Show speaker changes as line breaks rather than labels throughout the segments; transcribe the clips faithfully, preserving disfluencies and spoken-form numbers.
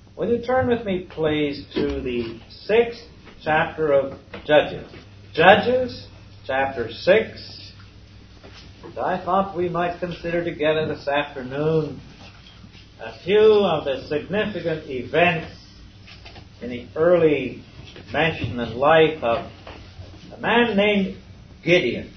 Will you turn with me, please, to the sixth chapter of Judges? Judges, chapter six. And I thought we might consider together this afternoon a few of the significant events in the early mention and life of a man named Gideon.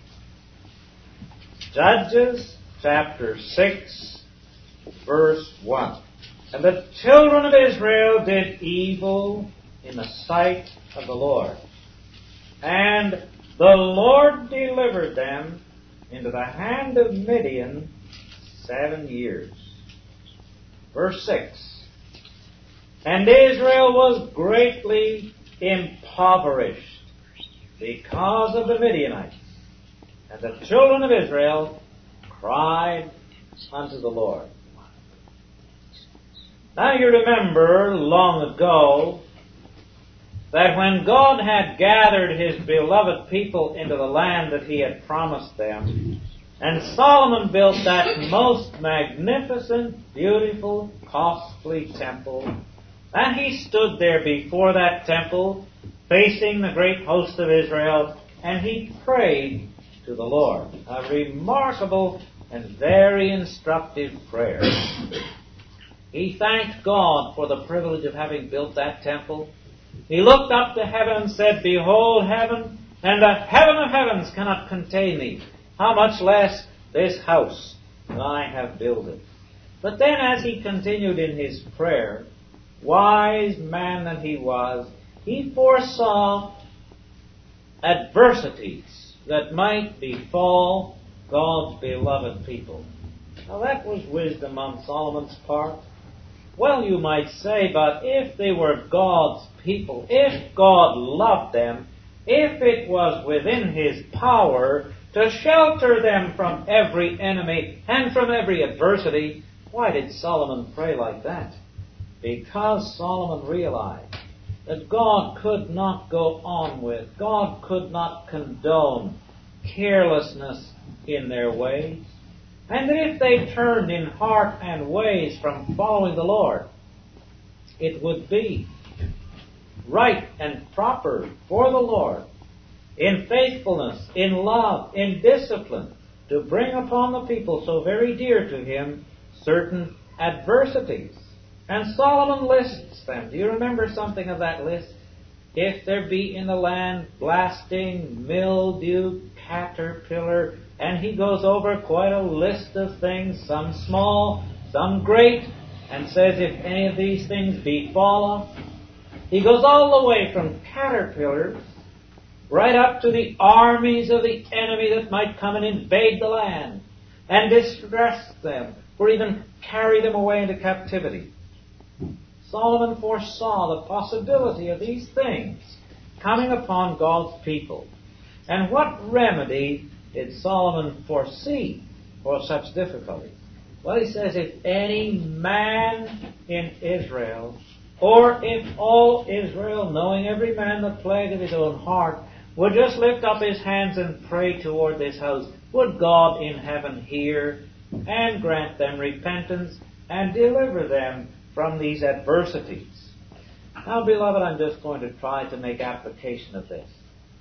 Judges, chapter six, verse one. And the children of Israel did evil in the sight of the Lord. And the Lord delivered them into the hand of Midian seven years. Verse six. And Israel was greatly impoverished because of the Midianites. And the children of Israel cried unto the Lord. Now you remember long ago that when God had gathered His beloved people into the land that He had promised them, and Solomon built that most magnificent, beautiful, costly temple, and he stood there before that temple, facing the great host of Israel, and he prayed to the Lord. A remarkable and very instructive prayer. He thanked God for the privilege of having built that temple. He looked up to heaven and said, Behold heaven, and the heaven of heavens cannot contain thee. How much less this house that I have builded. But then as he continued in his prayer, wise man that he was, he foresaw adversities that might befall God's beloved people. Now that was wisdom on Solomon's part. Well, you might say, but if they were God's people, if God loved them, if it was within His power to shelter them from every enemy and from every adversity, why did Solomon pray like that? Because Solomon realized that God could not go on with, God could not condone carelessness in their ways. And that if they turned in heart and ways from following the Lord, it would be right and proper for the Lord, in faithfulness, in love, in discipline, to bring upon the people so very dear to Him certain adversities. And Solomon lists them. Do you remember something of that list? If there be in the land blasting, mildew, caterpillar, and he goes over quite a list of things, some small, some great, and says if any of these things befall us. He goes all the way from caterpillars right up to the armies of the enemy that might come and invade the land and distress them or even carry them away into captivity. Solomon foresaw the possibility of these things coming upon God's people. And what remedy did Solomon foresee for such difficulties? Well, he says, if any man in Israel, or if all Israel, knowing every man the plague of his own heart, would just lift up his hands and pray toward this house, would God in heaven hear and grant them repentance and deliver them from these adversities. Now, beloved, I'm just going to try to make application of this.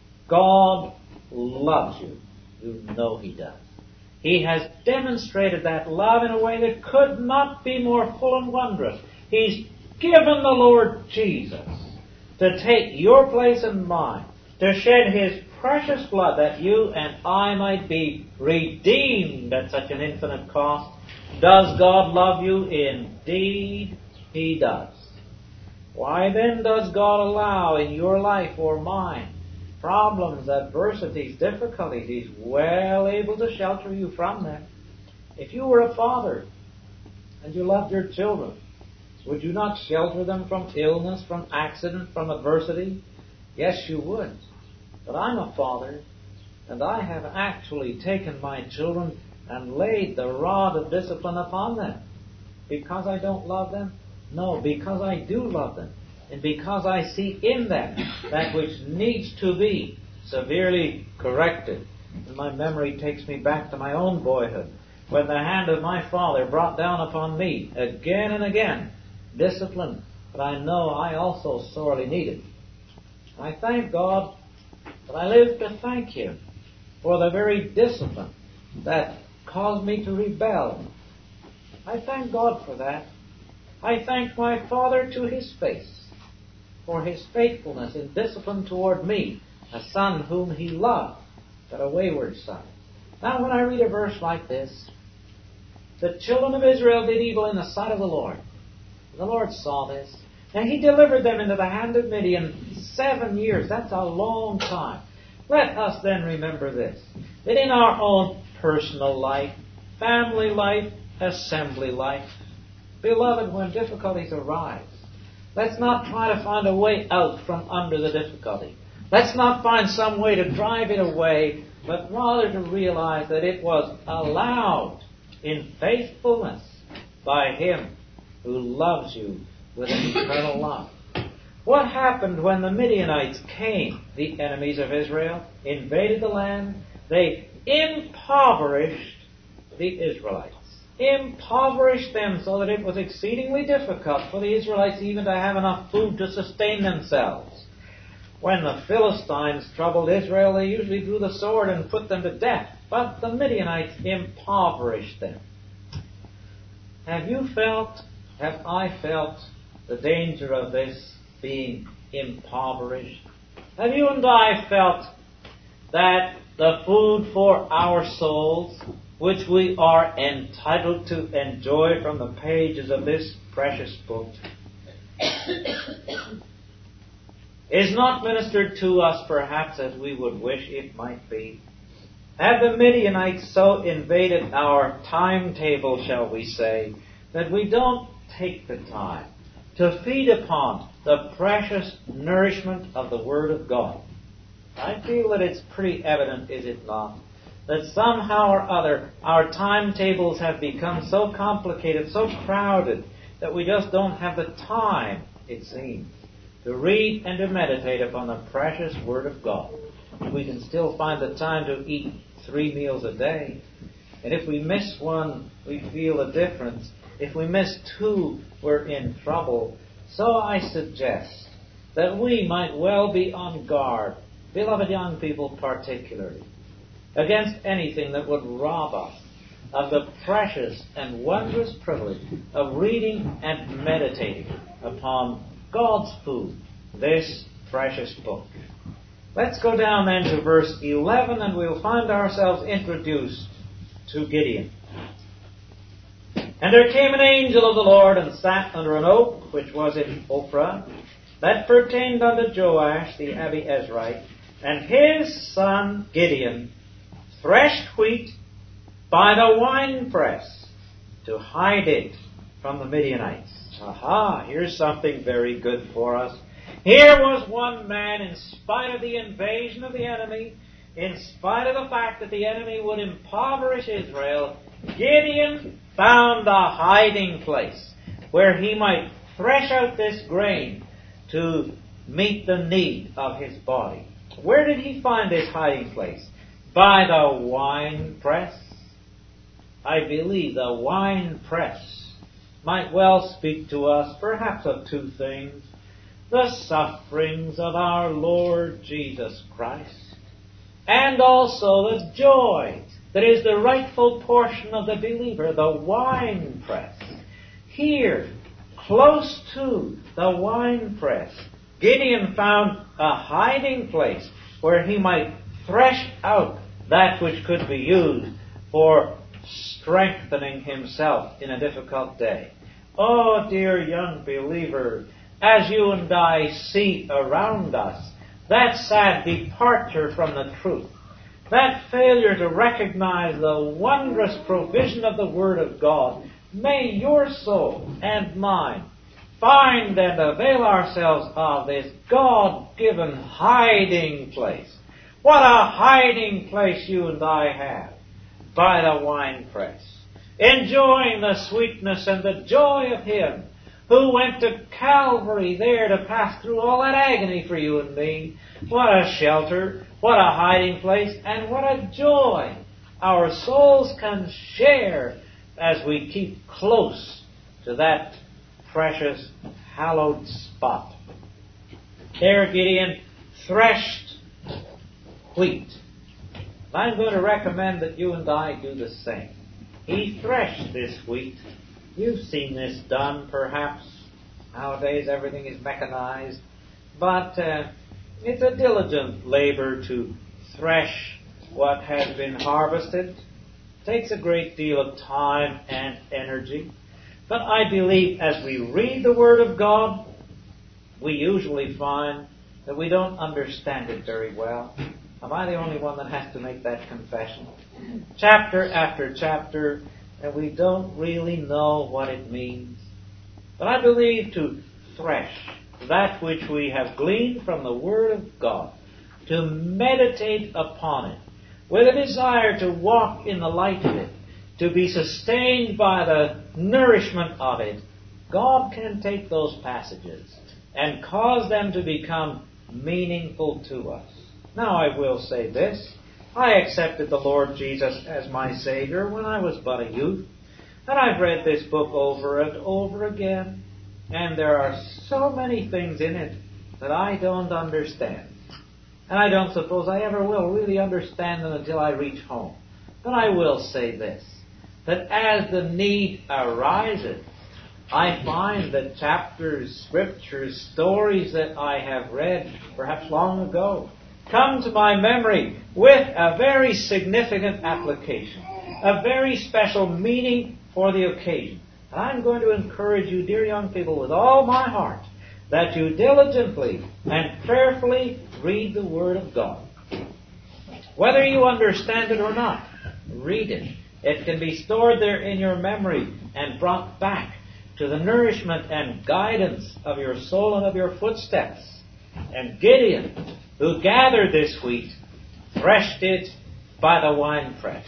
God loves you. You know He does. He has demonstrated that love in a way that could not be more full and wondrous. He's given the Lord Jesus to take your place and mine, to shed His precious blood that you and I might be redeemed at such an infinite cost. Does God love you? Indeed, He does. Why then does God allow in your life or mine problems, adversities, difficulties? He's well able to shelter you from them. If you were a father and you loved your children, would you not shelter them from illness, from accident, from adversity? Yes, you would. But I'm a father, and I have actually taken my children and laid the rod of discipline upon them. Because I don't love them? No, because I do love them. And because I see in them that which needs to be severely corrected. And my memory takes me back to my own boyhood, when the hand of my father brought down upon me again and again discipline that I know I also sorely needed. I thank God that I live to thank Him for the very discipline that caused me to rebel. I thank God for that. I thank my Father to His face for His faithfulness in discipline toward me, a son whom He loved, but a wayward son. Now when I read a verse like this, the children of Israel did evil in the sight of the Lord. The Lord saw this, and He delivered them into the hand of Midian seven years. That's a long time. Let us then remember this, that in our own personal life, family life, assembly life, beloved, when difficulties arise, let's not try to find a way out from under the difficulty. Let's not find some way to drive it away, but rather to realize that it was allowed in faithfulness by Him who loves you with an eternal love. What happened when the Midianites came, the enemies of Israel, invaded the land? They impoverished the Israelites. Impoverished them so that it was exceedingly difficult for the Israelites even to have enough food to sustain themselves. When the Philistines troubled Israel, they usually drew the sword and put them to death. But the Midianites impoverished them. Have you felt, have I felt the danger of this being impoverished? Have you and I felt that the food for our souls, which we are entitled to enjoy from the pages of this precious book, is not ministered to us perhaps as we would wish it might be? Have the Midianites so invaded our timetable, shall we say, that we don't take the time to feed upon the precious nourishment of the Word of God? I feel that it's pretty evident, is it not, that somehow or other our timetables have become so complicated, so crowded, that we just don't have the time, it seems, to read and to meditate upon the precious Word of God. We can still find the time to eat three meals a day. And if we miss one, we feel a difference. If we miss two, we're in trouble. So I suggest that we might well be on guard, beloved young people particularly, against anything that would rob us of the precious and wondrous privilege of reading and meditating upon God's food, this precious book. Let's go down then to verse eleven, and we'll find ourselves introduced to Gideon. And there came an angel of the Lord and sat under an oak which was in Ophrah, that pertained unto Joash the Abiezrite, and his son Gideon threshed wheat by the winepress to hide it from the Midianites. Aha, here's something very good for us. Here was one man, in spite of the invasion of the enemy, in spite of the fact that the enemy would impoverish Israel, Gideon found a hiding place where he might thresh out this grain to meet the need of his body. Where did he find this hiding place? By the wine press. I believe the wine press might well speak to us perhaps of two things: the sufferings of our Lord Jesus Christ, and also the joy that is the rightful portion of the believer, the wine press. Here, close to the wine press, Gideon found a hiding place where he might thresh out that which could be used for strengthening himself in a difficult day. Oh, dear young believer, as you and I see around us that sad departure from the truth, that failure to recognize the wondrous provision of the Word of God, may your soul and mine find and avail ourselves of this God-given hiding place. What a hiding place you and I have by the winepress, enjoying the sweetness and the joy of Him who went to Calvary there to pass through all that agony for you and me. What a shelter, what a hiding place, and what a joy our souls can share as we keep close to that precious, hallowed spot. There Gideon threshed wheat. I'm going to recommend that you and I do the same. He threshed this wheat. You've seen this done, perhaps. Nowadays everything is mechanized. But uh, it's a diligent labor to thresh what has been harvested. It takes a great deal of time and energy. But I believe as we read the Word of God, we usually find that we don't understand it very well. Am I the only one that has to make that confession? Chapter after chapter, and we don't really know what it means. But I believe to thresh that which we have gleaned from the Word of God, to meditate upon it, with a desire to walk in the light of it, to be sustained by the nourishment of it, God can take those passages and cause them to become meaningful to us. Now I will say this. I accepted the Lord Jesus as my Savior when I was but a youth. And I've read this book over and over again. And there are so many things in it that I don't understand. And I don't suppose I ever will really understand them until I reach home. But I will say this, that as the need arises, I find that chapters, scriptures, stories that I have read, perhaps long ago, come to my memory with a very significant application, a very special meaning for the occasion. And I'm going to encourage you, dear young people, with all my heart, that you diligently and prayerfully read the Word of God. Whether you understand it or not, read it. It can be stored there in your memory and brought back to the nourishment and guidance of your soul and of your footsteps. And Gideon, who gathered this wheat, threshed it by the winepress.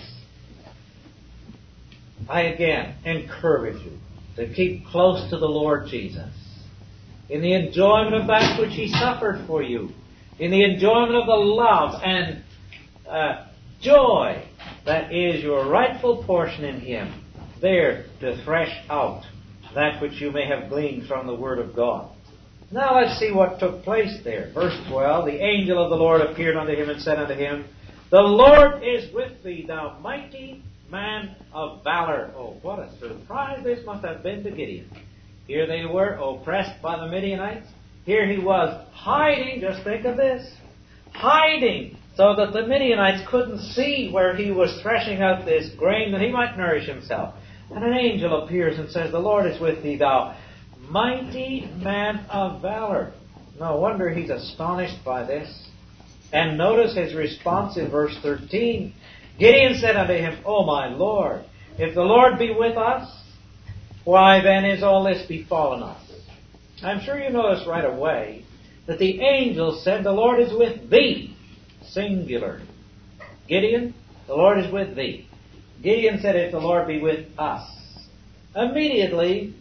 I again encourage you to keep close to the Lord Jesus in the enjoyment of that which He suffered for you, in the enjoyment of the love and uh, joy that is your rightful portion in Him, there to thresh out that which you may have gleaned from the Word of God. Now let's see what took place there. Verse twelve, the angel of the Lord appeared unto him and said unto him, The Lord is with thee, thou mighty man of valor. Oh, what a surprise this must have been to Gideon. Here they were, oppressed by the Midianites. Here he was hiding, just think of this, hiding so that the Midianites couldn't see where he was threshing out this grain that he might nourish himself. And an angel appears and says, The Lord is with thee, thou mighty man of valor. No wonder he's astonished by this. And notice his response in verse thirteen. Gideon said unto him, O my Lord, if the Lord be with us, why then is all this befallen us? I'm sure you notice right away that the angel said, The Lord is with thee. Singular. Gideon, the Lord is with thee. Gideon said, if the Lord be with us. Immediately,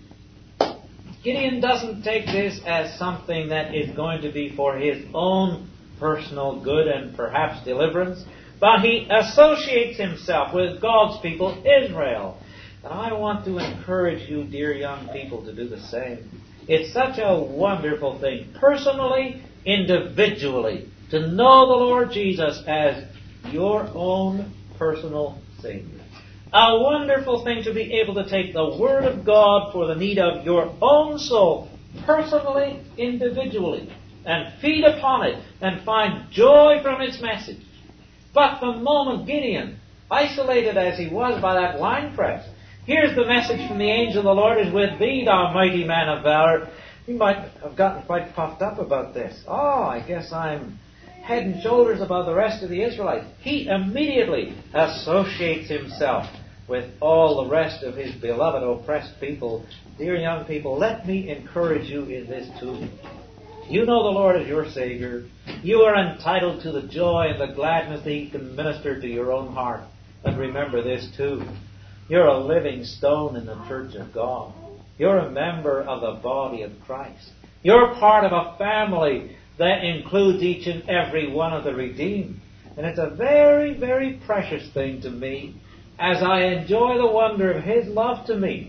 Gideon doesn't take this as something that is going to be for his own personal good and perhaps deliverance, but he associates himself with God's people, Israel. And I want to encourage you, dear young people, to do the same. It's such a wonderful thing, personally, individually, to know the Lord Jesus as your own personal Savior. A wonderful thing to be able to take the Word of God for the need of your own soul, personally, individually, and feed upon it and find joy from its message. But the moment Gideon, isolated as he was by that winepress, here's the message from the angel, the Lord is with thee, thou mighty man of valor. He might have gotten quite puffed up about this. Oh, I guess I'm head and shoulders above the rest of the Israelites. He immediately associates himself with all the rest of his beloved oppressed people. Dear young people, let me encourage you in this too. You know the Lord is your Savior. You are entitled to the joy and the gladness that He can minister to your own heart. But remember this too. You're a living stone in the church of God. You're a member of the body of Christ. You're part of a family that includes each and every one of the redeemed. And it's a very, very precious thing to me as I enjoy the wonder of His love to me,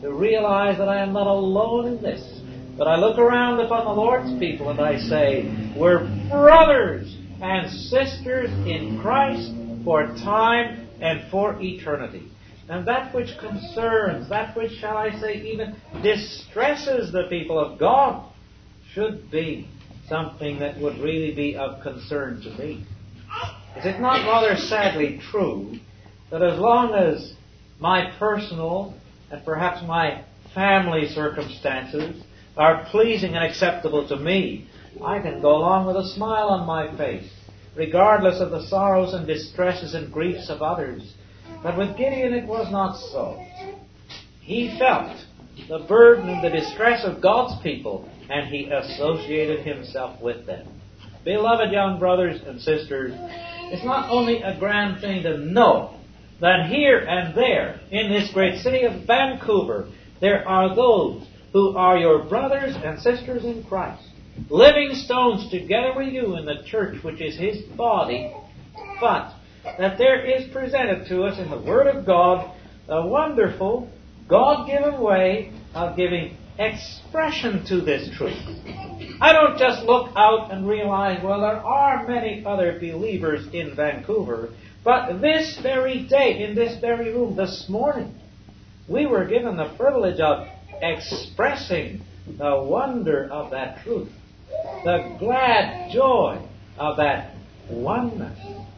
to realize that I am not alone in this. But I look around upon the Lord's people and I say, we're brothers and sisters in Christ for time and for eternity. And that which concerns, that which, shall I say, even distresses the people of God should be something that would really be of concern to me. Is it not rather sadly true that as long as my personal and perhaps my family circumstances are pleasing and acceptable to me, I can go along with a smile on my face, regardless of the sorrows and distresses and griefs of others? But with Gideon it was not so. He felt the burden and the distress of God's people, and he associated himself with them. Beloved young brothers and sisters, it's not only a grand thing to know that here and there in this great city of Vancouver there are those who are your brothers and sisters in Christ, living stones together with you in the church which is His body, but that there is presented to us in the Word of God a wonderful, God-given way of giving expression to this truth. I don't just look out and realize, well, there are many other believers in Vancouver, but this very day, in this very room, this morning, we were given the privilege of expressing the wonder of that truth, the glad joy of that oneness.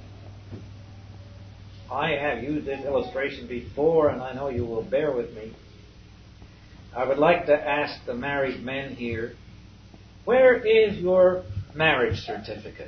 I have used this illustration before, and I know you will bear with me. I would like to ask the married men here, where is your marriage certificate?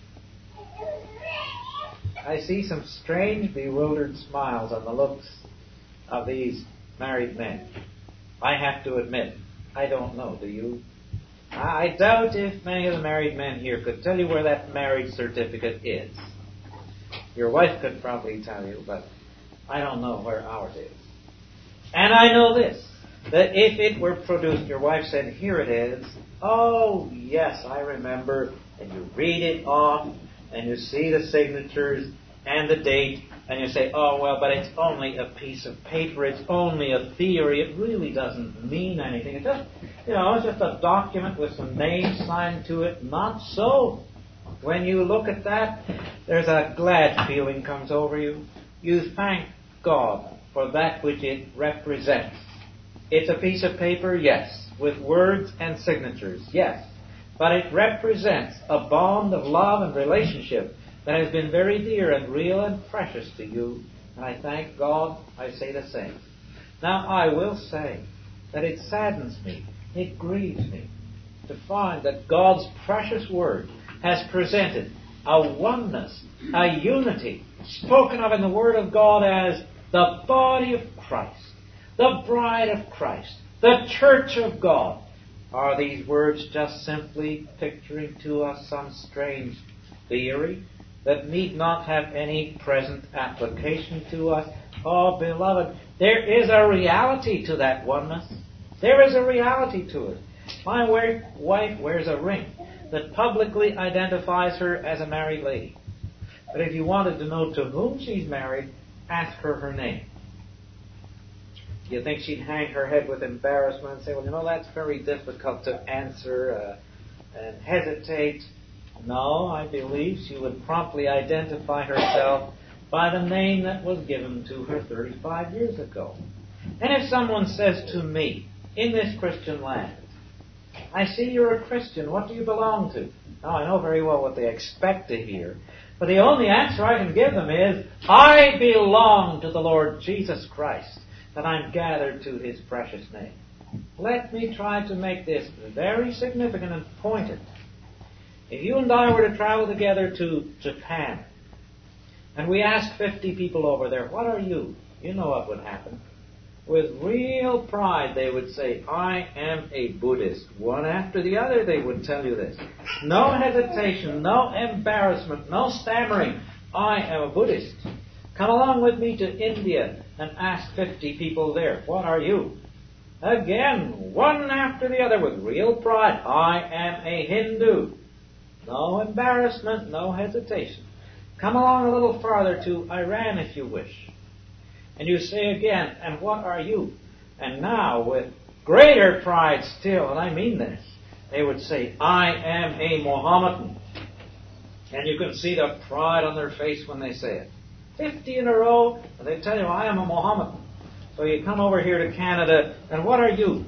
I see some strange, bewildered smiles on the looks of these married men. I have to admit, I don't know, do you? I doubt if many of the married men here could tell you where that marriage certificate is. Your wife could probably tell you, but I don't know where ours is. And I know this, that if it were produced, your wife said, here it is. Oh, yes, I remember. And you read it off, and you see the signatures and the date, and you say, oh, well, but it's only a piece of paper. It's only a theory. It really doesn't mean anything. It just, you know, it's just a document with some names signed to it. Not so. When you look at that, there's a glad feeling comes over you. You thank God for that which it represents. It's a piece of paper, yes, with words and signatures, yes. But it represents a bond of love and relationship that has been very dear and real and precious to you. And I thank God, I say the same. Now, I will say that it saddens me, it grieves me, to find that God's precious Word has presented a oneness, a unity, spoken of in the Word of God as the body of Christ, the bride of Christ, the church of God. Are these words just simply picturing to us some strange theory that need not have any present application to us? Oh, beloved, there is a reality to that oneness. There is a reality to it. My wife wears a ring that publicly identifies her as a married lady. But if you wanted to know to whom she's married, ask her her name. You think she'd hang her head with embarrassment and say, well, you know, that's very difficult to answer, uh, and hesitate? No, I believe she would promptly identify herself by the name that was given to her thirty-five years ago. And if someone says to me, in this Christian land, I see you're a Christian, what do you belong to? Now, I know very well what they expect to hear, but the only answer I can give them is, I belong to the Lord Jesus Christ, that I'm gathered to His precious name. Let me try to make this very significant and pointed. If you and I were to travel together to Japan, and we asked fifty people over there, what are you? You know what would happen. With real pride, they would say, I am a Buddhist. One after the other, they would tell you this. No hesitation, no embarrassment, no stammering. I am a Buddhist. Come along with me to India and ask fifty people there, what are you? Again, one after the other with real pride, I am a Hindu. No embarrassment, no hesitation. Come along a little farther to Iran if you wish. And you say again, and what are you? And now, with greater pride still, and I mean this, they would say, I am a Mohammedan. And you can see the pride on their face when they say it. Fifty in a row, and they tell you, I am a Mohammedan. So you come over here to Canada, and what are you?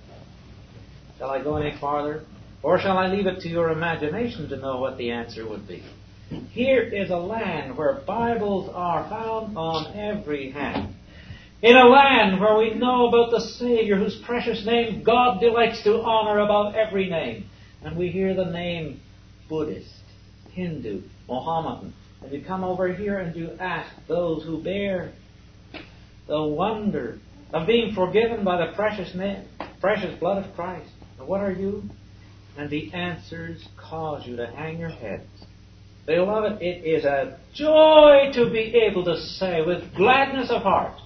Shall I go any farther? Or shall I leave it to your imagination to know what the answer would be? Here is a land where Bibles are found on every hand. In a land where we know about the Savior whose precious name God delights to honor above every name. And we hear the name Buddhist, Hindu, Mohammedan. And you come over here and you ask those who bear the wonder of being forgiven by the precious name, precious blood of Christ. And what are you? And the answers cause you to hang your heads. Beloved, it is a joy to be able to say with gladness of heart,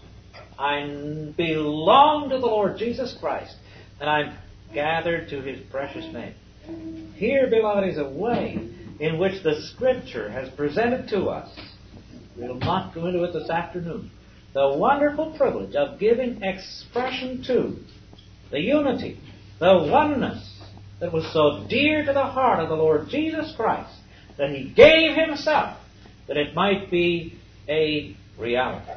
I belong to the Lord Jesus Christ, and I'm gathered to His precious name. Here, beloved, is a way in which the Scripture has presented to us. We'll not go into it this afternoon. The wonderful privilege of giving expression to the unity, the oneness that was so dear to the heart of the Lord Jesus Christ, that He gave Himself that it might be a reality.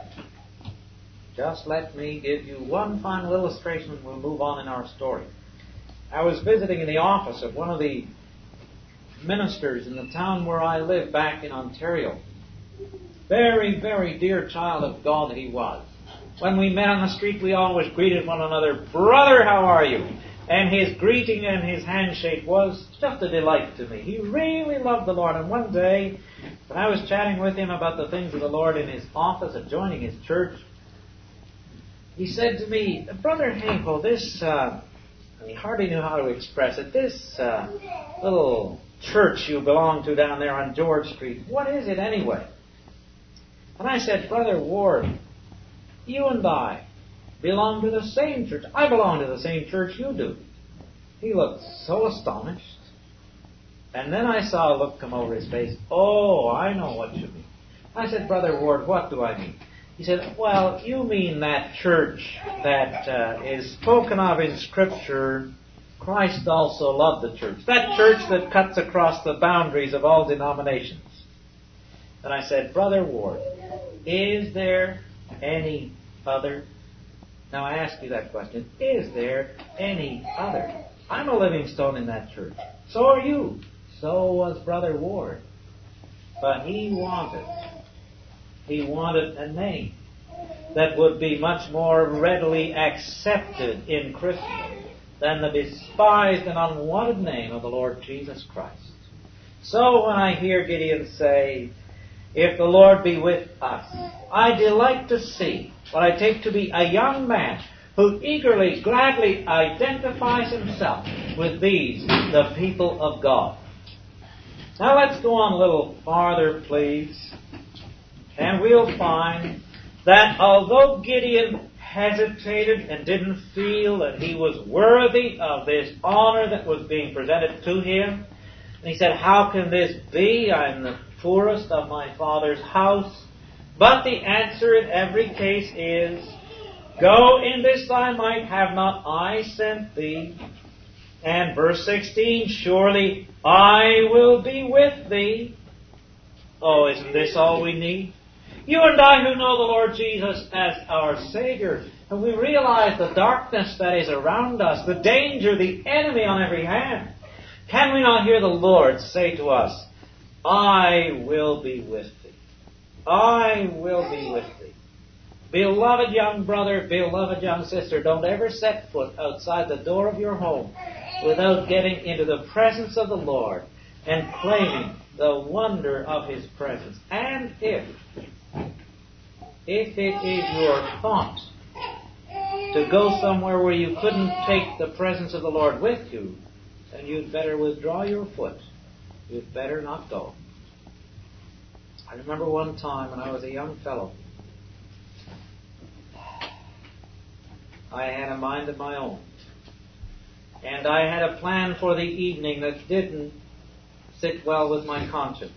Just let me give you one final illustration and we'll move on in our story. I was visiting in the office of one of the ministers in the town where I live back in Ontario. Very, very dear child of God that he was. When we met on the street, we always greeted one another, Brother, how are you? And his greeting and his handshake was just a delight to me. He really loved the Lord. And one day, when I was chatting with him about the things of the Lord in his office and joining his church, he said to me, Brother Hankel, this, uh, and he hardly knew how to express it, this uh, little church you belong to down there on George Street, what is it anyway? And I said, Brother Ward, you and I belong to the same church. I belong to the same church you do. He looked so astonished. And then I saw a look come over his face. Oh, I know what you mean. I said, Brother Ward, what do I mean? He said, well, you mean that church that uh, is spoken of in Scripture. Christ also loved the church. That church that cuts across the boundaries of all denominations. And I said, Brother Ward, is there any other? Now I ask you that question. Is there any other? I'm a living stone in that church. So are you. So was Brother Ward. But he wanted, he wanted a name that would be much more readily accepted in Christendom than the despised and unwanted name of the Lord Jesus Christ. So when I hear Gideon say, if the Lord be with us, I delight to see what I take to be a young man who eagerly, gladly identifies himself with these, the people of God. Now let's go on a little farther, please. And we'll find that although Gideon hesitated and didn't feel that he was worthy of this honor that was being presented to him, and he said, how can this be? I'm the poorest of my father's house. But the answer in every case is, go in this thy might, have not I sent thee? And verse sixteen, surely I will be with thee. Oh, isn't this all we need? You and I who know the Lord Jesus as our Savior, and we realize the darkness that is around us, the danger, the enemy on every hand, can we not hear the Lord say to us, I will be with thee. I will be with thee. Beloved young brother, beloved young sister, don't ever set foot outside the door of your home without getting into the presence of the Lord and claiming the wonder of His presence. And if, if it is your thought to go somewhere where you couldn't take the presence of the Lord with you, then you'd better withdraw your foot. You'd better not go. I remember one time when I was a young fellow, I had a mind of my own. And I had a plan for the evening that didn't sit well with my conscience.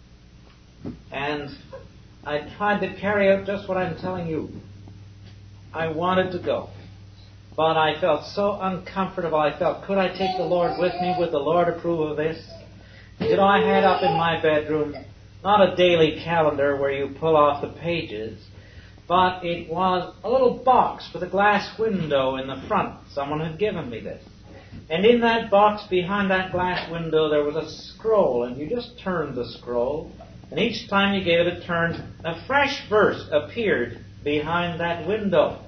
And I tried to carry out just what I'm telling you. I wanted to go. But I felt so uncomfortable. I felt, could I take the Lord with me? Would the Lord approve of this? You know, I had up in my bedroom not a daily calendar where you pull off the pages, but it was a little box with a glass window in the front. Someone had given me this. And in that box behind that glass window there was a scroll, and you just turned the scroll, and each time you gave it a turn, a fresh verse appeared behind that window.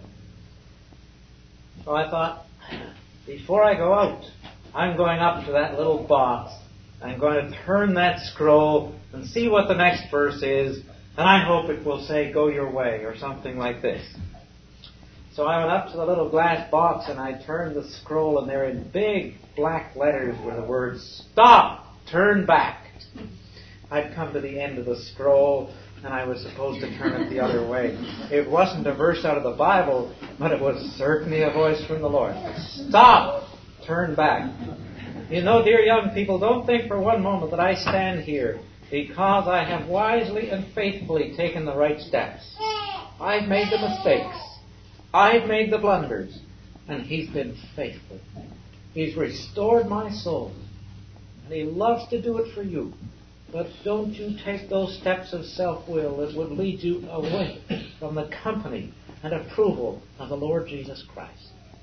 So I thought, before I go out, I'm going up to that little box. I'm going to turn that scroll and see what the next verse is, and I hope it will say, go your way, or something like this. So I went up to the little glass box and I turned the scroll, and there in big black letters were the words, stop, turn back. I'd come to the end of the scroll, and I was supposed to turn it the other way. It wasn't a verse out of the Bible, but it was certainly a voice from the Lord. Stop! Turn back. You know, dear young people, don't think for one moment that I stand here because I have wisely and faithfully taken the right steps. I've made the mistakes. I've made the blunders. And He's been faithful. He's restored my soul. And He loves to do it for you. But don't you take those steps of self-will that would lead you away from the company and approval of the Lord Jesus Christ.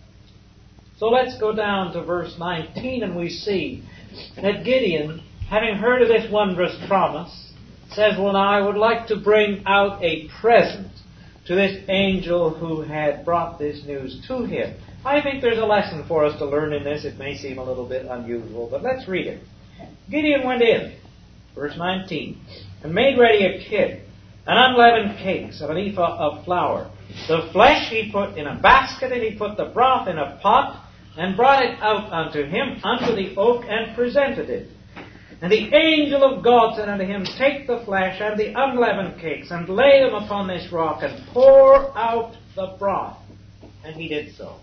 So let's go down to verse nineteen, and we see that Gideon, having heard of this wondrous promise, says, well, now I would like to bring out a present to this angel who had brought this news to him. I think there's a lesson for us to learn in this. It may seem a little bit unusual, but let's read it. Gideon went in, verse nineteen, and made ready a kid, and unleavened cakes of an ephah of flour. The flesh he put in a basket, and he put the broth in a pot, and brought it out unto him unto the oak, and presented it. And the angel of God said unto him, take the flesh and the unleavened cakes, and lay them upon this rock, and pour out the broth. And he did so.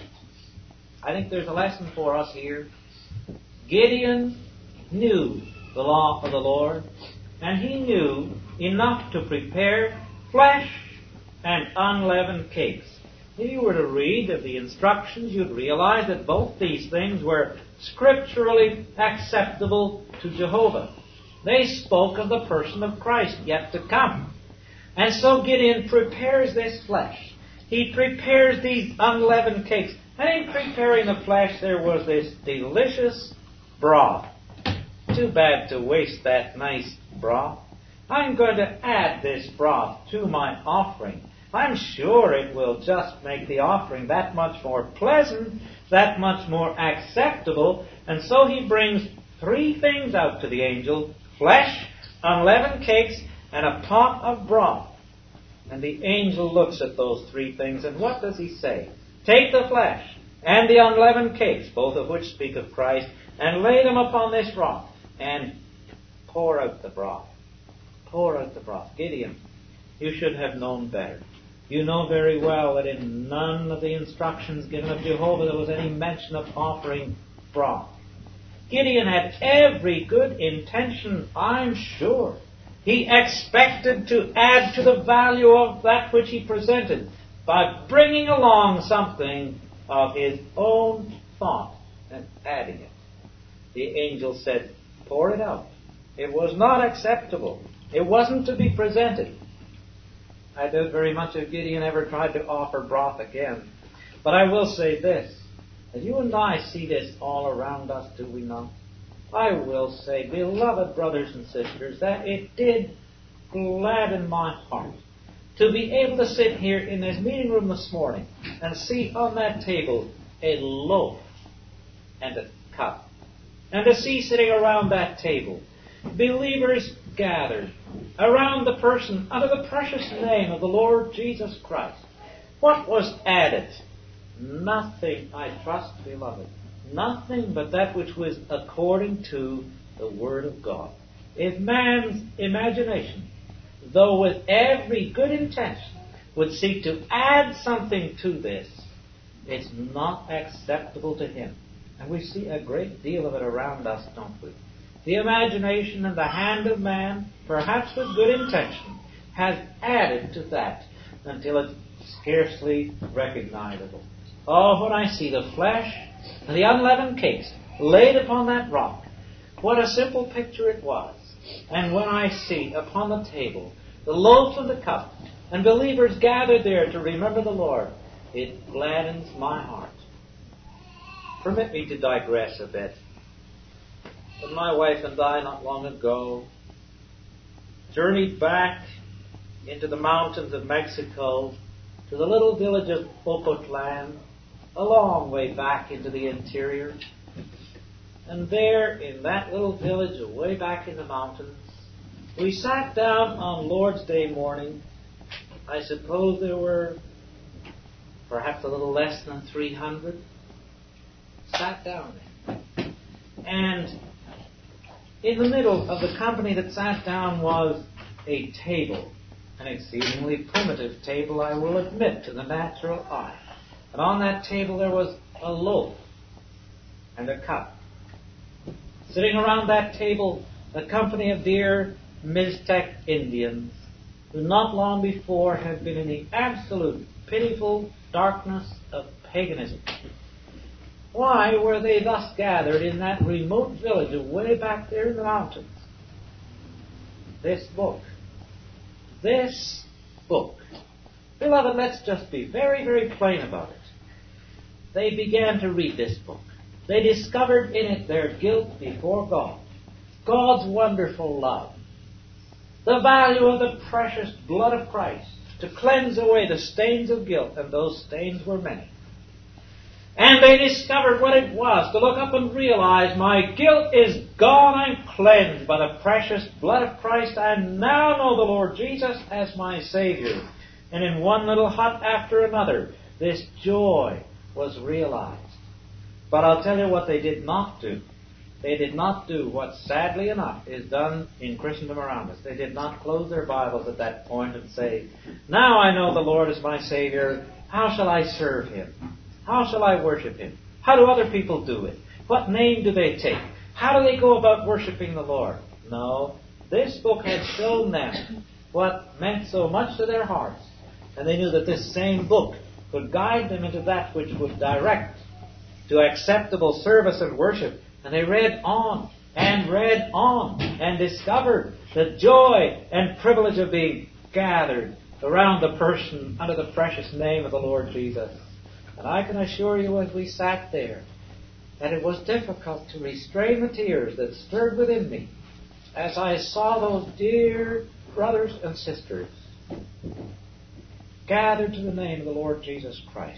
I think there's a lesson for us here. Gideon knew the law of the Lord, and he knew enough to prepare flesh and unleavened cakes. If you were to read of the instructions, you'd realize that both these things were scripturally acceptable to Jehovah. They spoke of the person of Christ yet to come. And so Gideon prepares this flesh. He prepares these unleavened cakes. And in preparing the flesh, there was this delicious broth. Too bad to waste that nice broth. I'm going to add this broth to my offering. I'm sure it will just make the offering that much more pleasant, that much more acceptable. And so he brings three things out to the angel: flesh, unleavened cakes, and a pot of broth. And the angel looks at those three things, and what does he say? Take the flesh and the unleavened cakes, both of which speak of Christ, and lay them upon this rock, and pour out the broth. Pour out the broth. Gideon, you should have known better. You know very well that in none of the instructions given of Jehovah there was any mention of offering broth. Gideon had every good intention, I'm sure. He expected to add to the value of that which he presented by bringing along something of his own thought and adding it. The angel said, pour it out. It was not acceptable. It wasn't to be presented. I doubt very much if Gideon ever tried to offer broth again. But I will say this, that you and I see this all around us, do we not? I will say, beloved brothers and sisters, that it did gladden my heart to be able to sit here in this meeting room this morning and see on that table a loaf and a cup. And to see sitting around that table believers gathered around the person under the precious name of the Lord Jesus Christ. What was added? Nothing, I trust, beloved. Nothing but that which was according to the Word of God. If man's imagination, though with every good intention, would seek to add something to this, it's not acceptable to him. And we see a great deal of it around us, don't we? The imagination and the hand of man, perhaps with good intention, has added to that until it scarcely recognizable. Oh, when I see the flesh and the unleavened cakes laid upon that rock, what a simple picture it was. And when I see upon the table the loaf and the cup, and believers gathered there to remember the Lord, it gladdens my heart. Permit me to digress a bit. But my wife and I, not long ago, journeyed back into the mountains of Mexico to the little village of Ocotlan, a long way back into the interior. And there, in that little village, way back in the mountains, we sat down on Lord's Day morning. I suppose there were perhaps a little less than three hundred. Sat down there. And in the middle of the company that sat down was a table, an exceedingly primitive table, I will admit, to the natural eye. And on that table there was a loaf and a cup. Sitting around that table, a company of dear Mixtec Indians who not long before had been in the absolute pitiful darkness of paganism. Why were they thus gathered in that remote village away back there in the mountains? This book. This book. Beloved, let's just be very, very plain about it. They began to read this book. They discovered in it their guilt before God, God's wonderful love, the value of the precious blood of Christ to cleanse away the stains of guilt, and those stains were many. And they discovered what it was to look up and realize, my guilt is gone, I'm cleansed by the precious blood of Christ. I now know the Lord Jesus as my Savior. And in one little hut after another, this joy was realized. But I'll tell you what they did not do. They did not do what, sadly enough, is done in Christendom around us. They did not close their Bibles at that point and say, now I know the Lord is my Savior. How shall I serve Him? How shall I worship Him? How do other people do it? What name do they take? How do they go about worshiping the Lord? No, this book had shown them what meant so much to their hearts. And they knew that this same book could guide them into that which would direct to acceptable service and worship. And they read on and read on and discovered the joy and privilege of being gathered around the person under the precious name of the Lord Jesus. And I can assure you, as we sat there, that it was difficult to restrain the tears that stirred within me as I saw those dear brothers and sisters gathered to the name of the Lord Jesus Christ.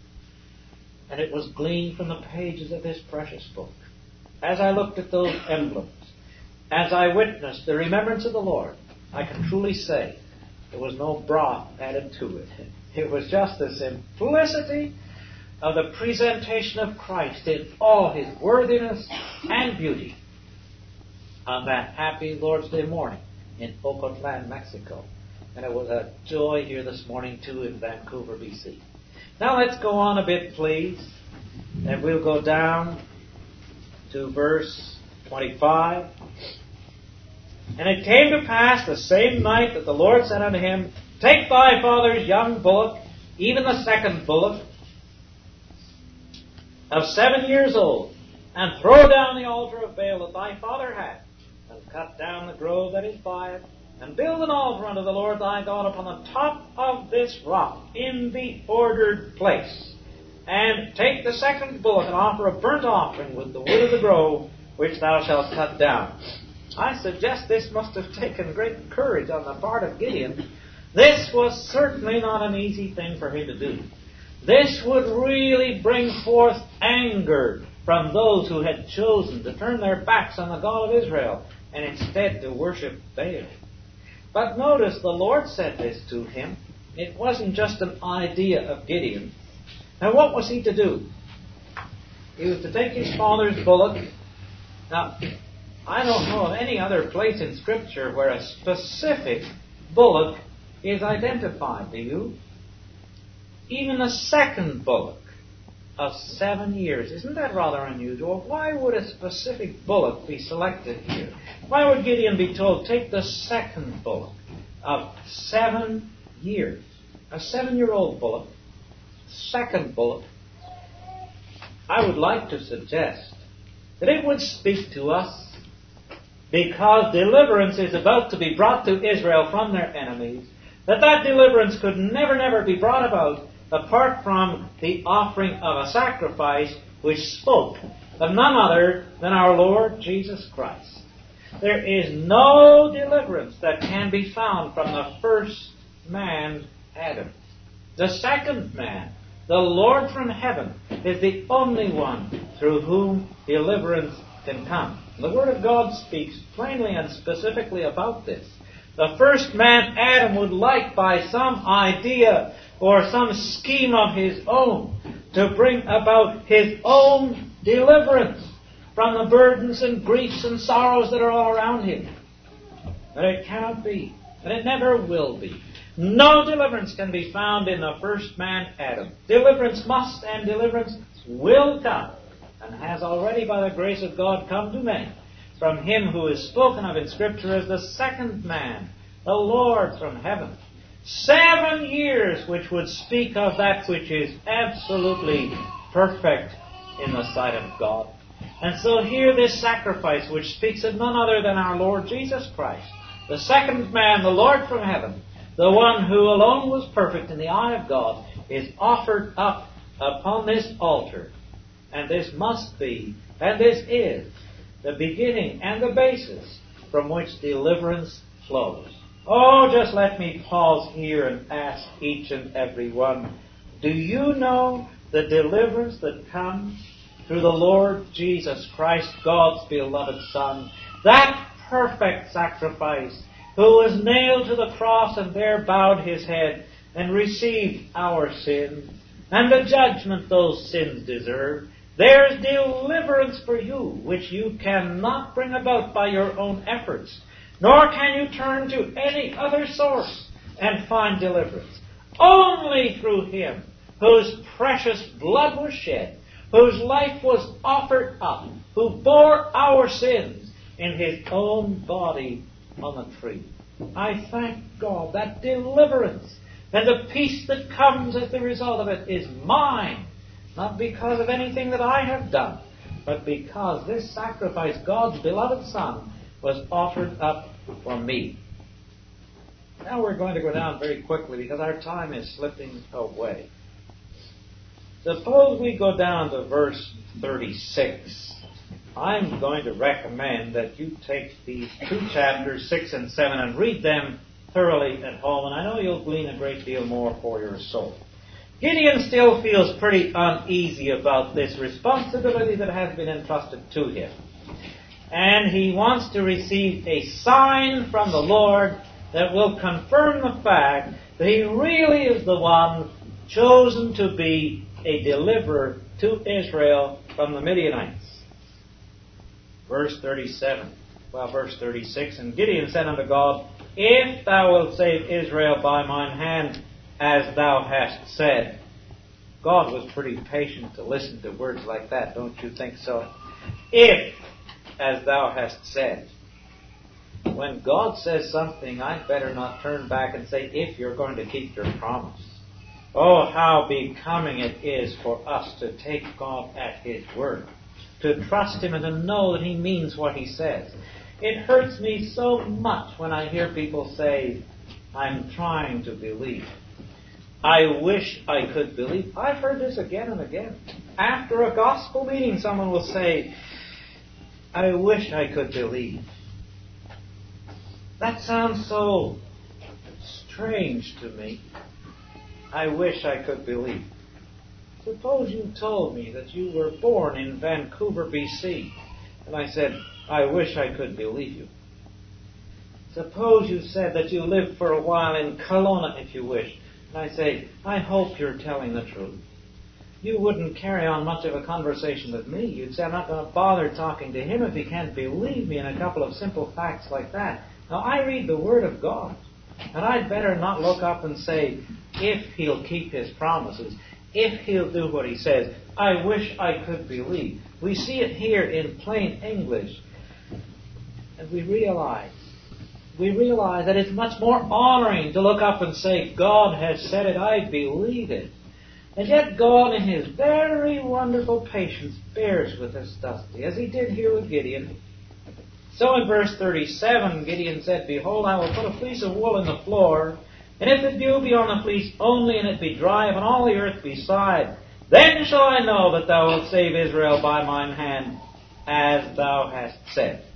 And it was gleaned from the pages of this precious book. As I looked at those emblems, as I witnessed the remembrance of the Lord, I can truly say there was no broth added to it. It was just the simplicity of the presentation of Christ in all His worthiness and beauty on that happy Lord's Day morning in Ocotlan, Mexico. And it was a joy here this morning, too, in Vancouver, B C. Now let's go on a bit, please, and we'll go down to verse twenty-five. And it came to pass the same night that the Lord said unto him, take thy father's young bullock, even the second bullock, of seven years old, and throw down the altar of Baal that thy father had, and cut down the grove that is by it, and build an altar unto the Lord thy God upon the top of this rock, in the ordered place. And take the second bullock and offer a burnt offering with the wood of the grove, which thou shalt cut down. I suggest this must have taken great courage on the part of Gideon. This was certainly not an easy thing for him to do. This would really bring forth anger from those who had chosen to turn their backs on the God of Israel and instead to worship Baal. But notice the Lord said this to him. It wasn't just an idea of Gideon. Now what was he to do? He was to take his father's bullock. Now, I don't know of any other place in Scripture where a specific bullock is identified, do you? Even a second bullock of seven years. Isn't that rather unusual? Why would a specific bullock be selected here? Why would Gideon be told, take the second bullock of seven years? a seven-year-old bullet, second bullet, I would like to suggest that it would speak to us because deliverance is about to be brought to Israel from their enemies, that that deliverance could never, never be brought about apart from the offering of a sacrifice which spoke of none other than our Lord Jesus Christ. There is no deliverance that can be found from the first man, Adam. The second man, the Lord from heaven, is the only one through whom deliverance can come. The Word of God speaks plainly and specifically about this. The first man, Adam, would like by some idea or some scheme of his own to bring about his own deliverance from the burdens and griefs and sorrows that are all around him. But it cannot be, and it never will be. No deliverance can be found in the first man, Adam. Deliverance must and deliverance will come, and has already by the grace of God come to men, from him who is spoken of in Scripture as the second man, the Lord from heaven. Seven years which would speak of that which is absolutely perfect in the sight of God. And so here this sacrifice which speaks of none other than our Lord Jesus Christ, the second man, the Lord from heaven, the one who alone was perfect in the eye of God, is offered up upon this altar. And this must be, and this is, the beginning and the basis from which deliverance flows. Oh, just let me pause here and ask each and every one, do you know the deliverance that comes through the Lord Jesus Christ, God's beloved Son, that perfect sacrifice, who was nailed to the cross and there bowed his head and received our sins and the judgment those sins deserve? There's deliverance for you, which you cannot bring about by your own efforts, nor can you turn to any other source and find deliverance. Only through Him whose precious blood was shed, whose life was offered up, who bore our sins in His own body on the tree. I thank God that deliverance and the peace that comes as the result of it is mine. Not because of anything that I have done, but because this sacrifice, God's beloved Son, was offered up for me. Now we're going to go down very quickly because our time is slipping away. Suppose we go down to verse thirty-six. I'm going to recommend that you take these two chapters, six and seven, and read them thoroughly at home, and I know you'll glean a great deal more for your soul. Gideon still feels pretty uneasy about this responsibility that has been entrusted to him. And he wants to receive a sign from the Lord that will confirm the fact that he really is the one chosen to be a deliverer to Israel from the Midianites. Verse thirty-seven. Well, verse thirty-six. And Gideon said unto God, If thou wilt save Israel by mine hand, as thou hast said. God was pretty patient to listen to words like that, don't you think so? If, as thou hast said. When God says something, I'd better not turn back and say, if you're going to keep your promise. Oh, how becoming it is for us to take God at His word, to trust Him and to know that He means what He says. It hurts me so much when I hear people say, I'm trying to believe. I wish I could believe. I've heard this again and again. After a gospel meeting, someone will say, I wish I could believe. That sounds so strange to me. I wish I could believe. Suppose you told me that you were born in Vancouver, B C, and I said, I wish I could believe you. Suppose you said that you lived for a while in Kelowna, if you wish, and I say, I hope you're telling the truth. You wouldn't carry on much of a conversation with me. You'd say, I'm not going to bother talking to him if he can't believe me in a couple of simple facts like that. Now, I read the Word of God, and I'd better not look up and say, if he'll keep his promises, if he'll do what he says, I wish I could believe. We see it here in plain English, and we realize we realize that it's much more honoring to look up and say, God has said it, I believe it. And yet God, in His very wonderful patience, bears with us thusly, as He did here with Gideon. So in verse thirty-seven, Gideon said, Behold, I will put a fleece of wool in the floor, and if the dew be on the fleece only, and it be dry upon all the earth beside, then shall I know that thou wilt save Israel by mine hand, as thou hast said.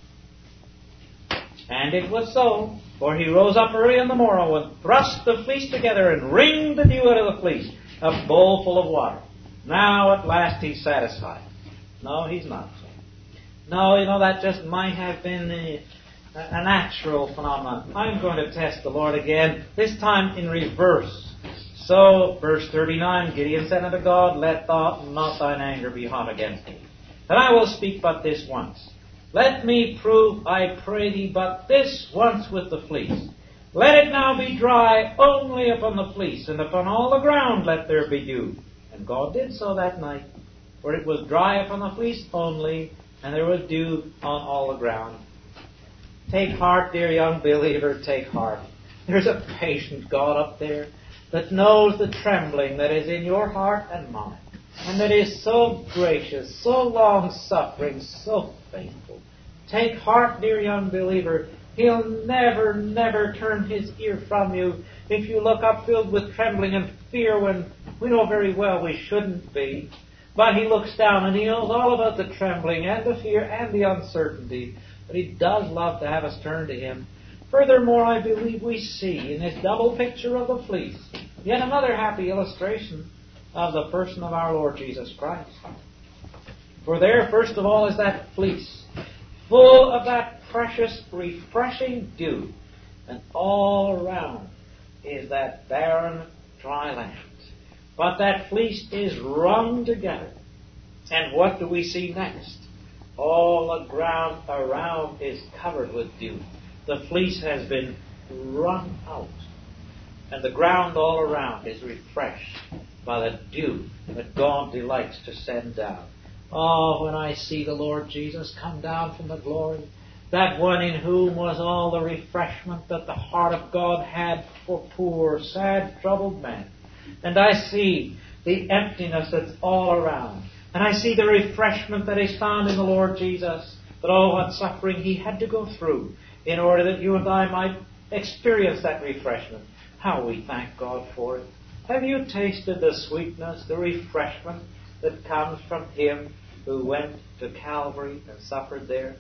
And it was so, for he rose up early in the morrow, and thrust the fleece together, and wringed the dew out of the fleece, a bowl full of water. Now at last he's satisfied. No, he's not. No, you know, that just might have been a, a natural phenomenon. I'm going to test the Lord again, this time in reverse. So, verse thirty-nine, Gideon said unto God, Let thou not thine anger be hot against me, and I will speak but this once. Let me prove, I pray thee, but this once with the fleece. Let it now be dry only upon the fleece, and upon all the ground let there be dew. And God did so that night, for it was dry upon the fleece only, and there was dew on all the ground. Take heart, dear young believer, take heart. There's a patient God up there that knows the trembling that is in your heart and mine, and that is so gracious, so long-suffering, so faithful. Take heart, dear young believer. He'll never, never turn His ear from you if you look up filled with trembling and fear when we know very well we shouldn't be. But He looks down and He knows all about the trembling and the fear and the uncertainty. But He does love to have us turn to Him. Furthermore, I believe we see in this double picture of the fleece yet another happy illustration of the person of our Lord Jesus Christ. For there, first of all, is that fleece, full of that precious, refreshing dew, and all around is that barren, dry land. But that fleece is wrung together. And what do we see next? All the ground around is covered with dew. The fleece has been wrung out. And the ground all around is refreshed by the dew that God delights to send down. Oh, when I see the Lord Jesus come down from the glory, that one in whom was all the refreshment that the heart of God had for poor, sad, troubled men. And I see the emptiness that's all around. And I see the refreshment that is found in the Lord Jesus. But oh, what suffering He had to go through in order that you and I might experience that refreshment. How we thank God for it. Have you tasted the sweetness, the refreshment that comes from Him who went to Calvary and suffered there?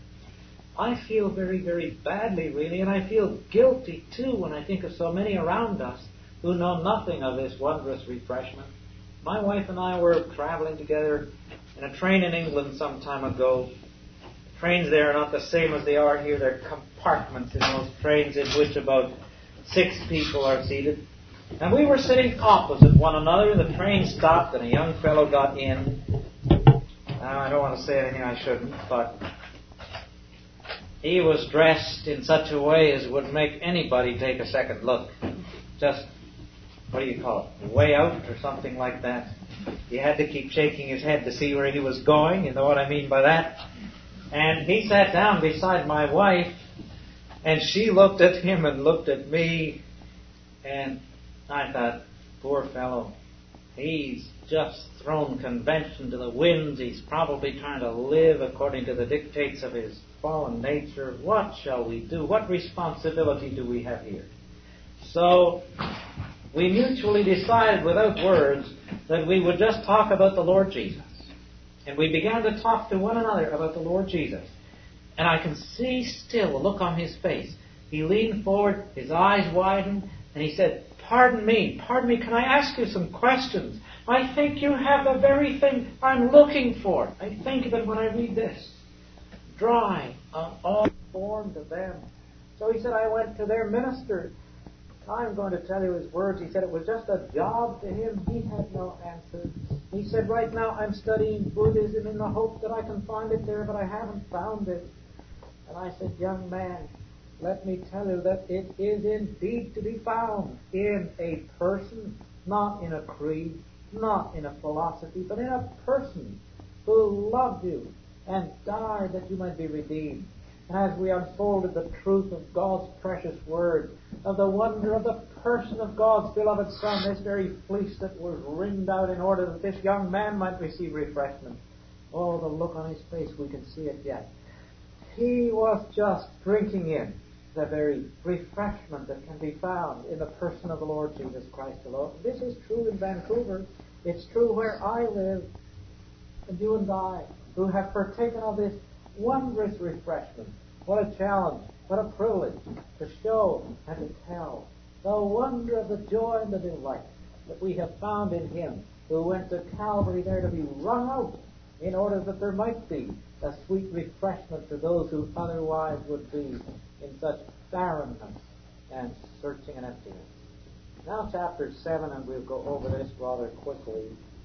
I feel very, very badly, really, and I feel guilty, too, when I think of so many around us who know nothing of this wondrous refreshment. My wife and I were traveling together in a train in England some time ago. The trains there are not the same as they are here. There are compartments in those trains in which about six people are seated. And we were sitting opposite one another. The train stopped and a young fellow got in. Now, I don't want to say anything I shouldn't, but he was dressed in such a way as would make anybody take a second look. Just, what do you call it, way out or something like that. You had to keep shaking his head to see where he was going. You know what I mean by that? And he sat down beside my wife, and she looked at him and looked at me, and I thought, poor fellow, he's just thrown convention to the winds. He's probably trying to live according to the dictates of his fallen nature. What shall we do? What responsibility do we have here? So we mutually decided without words that we would just talk about the Lord Jesus. And we began to talk to one another about the Lord Jesus. And I can see still the look on his face. He leaned forward, his eyes widened, and he said, Pardon me, pardon me, can I ask you some questions? I think you have the very thing I'm looking for. I think of it when I read this. Dry, uh, all born to them. So he said, I went to their minister. I'm going to tell you his words. He said it was just a job to him. He had no answer. He said, right now I'm studying Buddhism in the hope that I can find it there, but I haven't found it. And I said, young man, let me tell you that it is indeed to be found in a person, not in a creed, not in a philosophy, but in a person who loved you and died that you might be redeemed. as we unfolded the truth of God's precious Word, of the wonder of the person of God's beloved Son, this very fleece that was wringed out in order that this young man might receive refreshment. Oh, the look on his face, we can see it yet. He was just drinking in the very refreshment that can be found in the person of the Lord Jesus Christ alone. This is true in Vancouver. It's true where I live, and you and I, who have partaken of this wondrous refreshment. What a challenge, what a privilege to show and to tell the wonder of the joy and the delight that we have found in Him who went to Calvary there to be wrung out in order that there might be a sweet refreshment to those who otherwise would be in such barrenness and searching and emptiness. Now chapter seven, and we'll go over this rather quickly.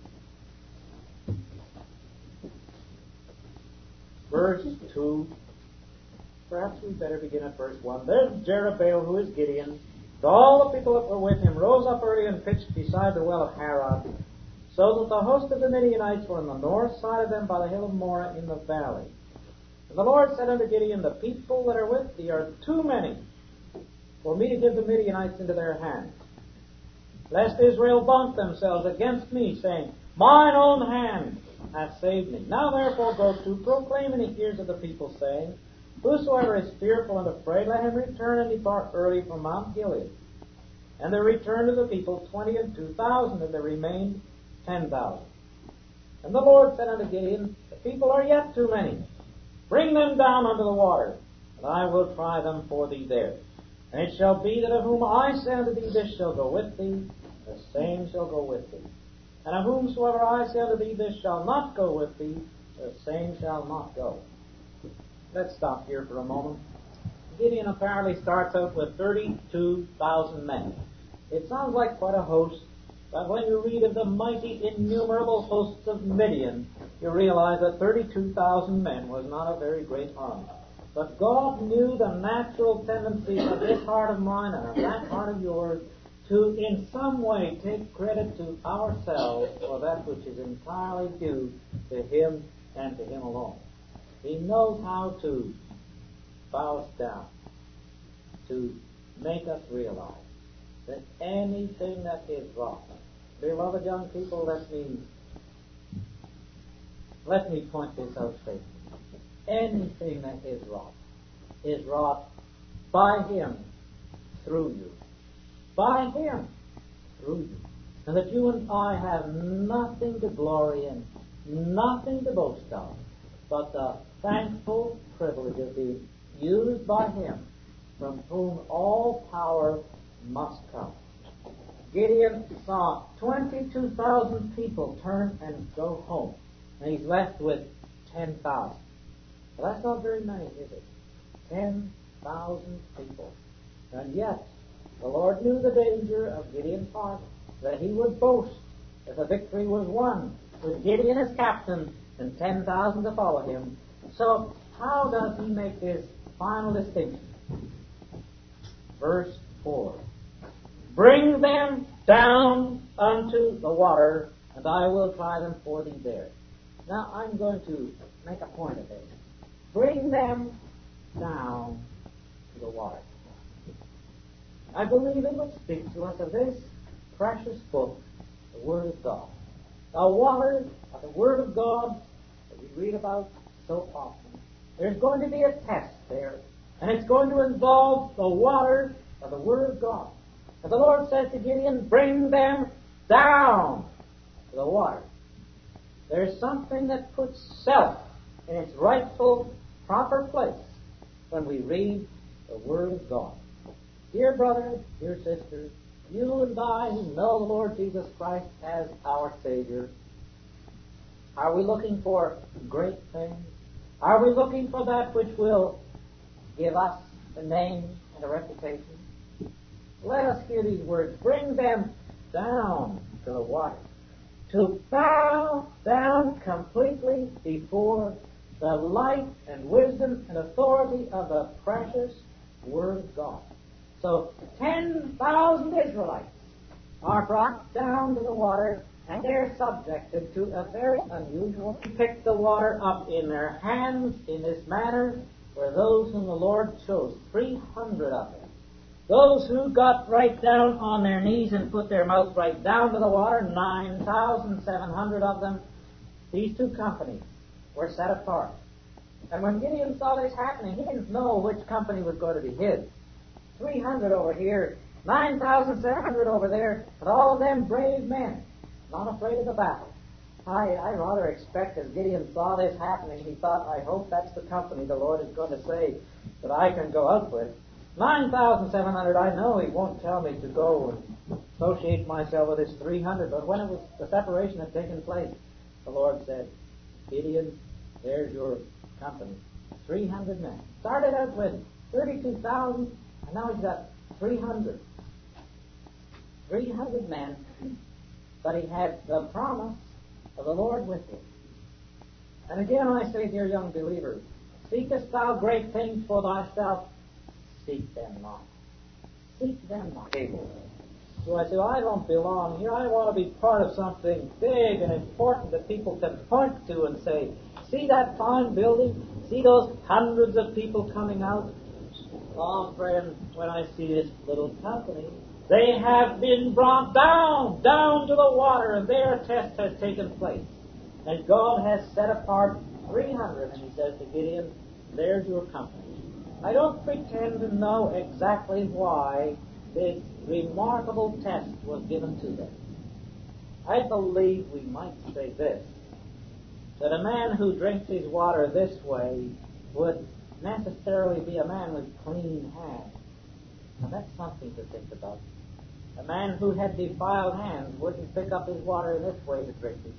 Verse two. Perhaps we'd better begin at verse one. Then Jerubbaal, who is Gideon, and all the people that were with him, rose up early and pitched beside the well of Harod, so that the host of the Midianites were on the north side of them by the hill of Moreh in the valley. And the Lord said unto Gideon, the people that are with thee are too many for me to give the Midianites into their hand, lest Israel vaunt themselves against me, saying, mine own hand hath saved me. Now therefore go to, proclaim in the ears of the people, saying, whosoever is fearful and afraid, let him return and depart early from Mount Gilead. And there returned to the people twenty and two thousand, and there remained ten thousand. And the Lord said unto Gideon, the people are yet too many. Bring them down unto the water, and I will try them for thee there. And it shall be that of whom I say unto thee, this shall go with thee, the same shall go with thee. And of whomsoever I say unto thee, this shall not go with thee, the same shall not go. Let's stop here for a moment. Gideon apparently starts out with thirty-two thousand men. It sounds like quite a host, but when you read of the mighty innumerable hosts of Midian, you realize that thirty-two thousand men was not a very great army. But God knew the natural tendency of this heart of mine and of that heart of yours to in some way take credit to ourselves for that which is entirely due to Him and to Him alone. He knows how to bow us down, to make us realize that anything that is wrong, beloved young people, let me let me point this out straight. Anything that is wrought is wrought by Him through you. By Him through you. And that you and I have nothing to glory in, nothing to boast of, but the thankful privilege of being used by Him, from whom all power must come. Gideon saw twenty-two thousand people turn and go home, and he's left with ten thousand. Well, that's not very many, is it? Ten thousand people. And yet, the Lord knew the danger of Gideon's heart, that he would boast that the victory was won with Gideon as captain and ten thousand to follow him. So, how does he make this final distinction? Verse four. Bring them down unto the water, and I will try them for thee there. Now, I'm going to make a point of this. Bring them down to the water. I believe it will speak to us of this precious book, the Word of God. The water of the Word of God that we read about so often. There's going to be a test there, and it's going to involve the water of the Word of God. And the Lord says to Gideon, bring them down to the water. There's something that puts self in its rightful, proper place when we read the Word of God. Dear brother, dear sister, you and I who know the Lord Jesus Christ as our Savior, are we looking for great things? Are we looking for that which will give us a name and a reputation? Let us hear these words. Bring them down to the water. To bow down completely before the light and wisdom and authority of the precious Word of God. So ten thousand Israelites are brought down to the water, and they're subjected to a very unusual. They pick the water up in their hands in this manner, were those whom the Lord chose, three hundred of them. Those who got right down on their knees and put their mouth right down to the water, nine thousand seven hundred of them. These two companies were set apart. And when Gideon saw this happening, he didn't know which company was going to be his. three hundred over here, nine thousand seven hundred over there, and all of them brave men, not afraid of the battle. I, I rather expect as Gideon saw this happening, he thought, I hope that's the company the Lord is going to say that I can go out with. nine thousand seven hundred, I know he won't tell me to go and associate myself with his three hundred, but when it was the separation had taken place, the Lord said, Gideon, there's your company. three hundred men. Started out with thirty-two thousand, and now he's got three hundred. three hundred men, but he had the promise of the Lord with him. And again I say, dear young believer, seekest thou great things for thyself? Seek them not. Seek them not. So I say, well, I don't belong here. I want to be part of something big and important that people can point to and say, see that fine building? See those hundreds of people coming out? Oh, friend, when I see this little company, they have been brought down, down to the water, and their test has taken place. And God has set apart three hundred, and he says to Gideon, there's your company. I don't pretend to know exactly why this remarkable test was given to them. I believe we might say this, that a man who drinks his water this way would necessarily be a man with clean hands. Now that's something to think about. A man who had defiled hands wouldn't pick up his water in this way to drink it.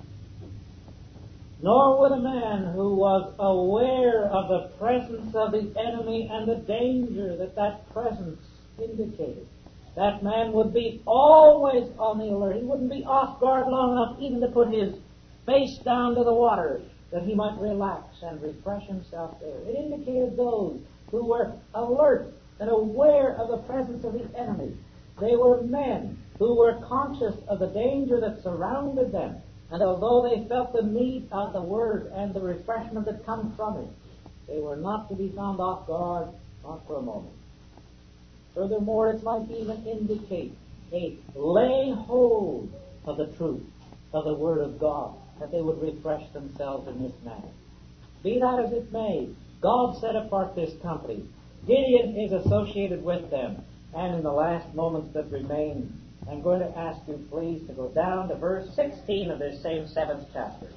Nor would a man who was aware of the presence of the enemy and the danger that that presence indicated. That man would be always on the alert. He wouldn't be off guard long enough even to put his face down to the water that he might relax and refresh himself there. It indicated those who were alert and aware of the presence of the enemy. They were men who were conscious of the danger that surrounded them. And although they felt the need of the Word and the refreshment that comes from it, they were not to be found off guard, not for a moment. Furthermore, it might even indicate a laying hold of the truth, of the Word of God, that they would refresh themselves in this manner. Be that as it may, God set apart this company. Gideon is associated with them. And in the last moments that remain, I'm going to ask you please to go down to verse sixteen of this same seventh chapter.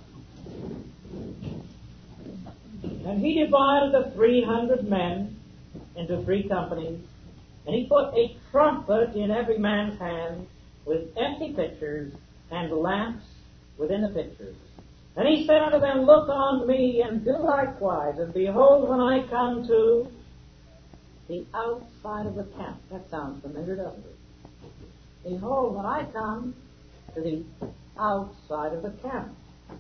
And he divided the three hundred men into three companies, and he put a trumpet in every man's hand with empty pitchers and lamps within the pitchers. And he said unto them, look on me and do likewise, and behold, when I come to the outside of the camp. That sounds familiar, doesn't it? Behold, when I come to the outside of the camp,